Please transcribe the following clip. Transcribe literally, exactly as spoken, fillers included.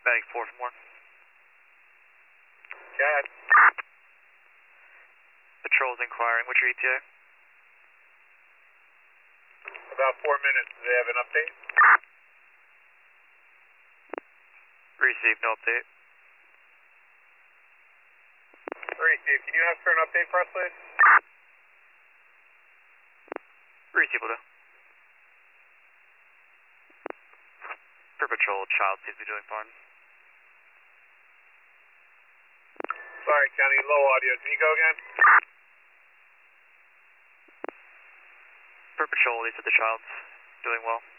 Bag four from one. Go ahead. Patrol's inquiring. What's your E T A? About four minutes. Do they have an update? Received, no update. Received. Can you ask for an update for us, please? Received, will do. For patrol, child seems to be doing fine. Sorry, County, low audio. Can you go again? For patrol, they said the child's doing well.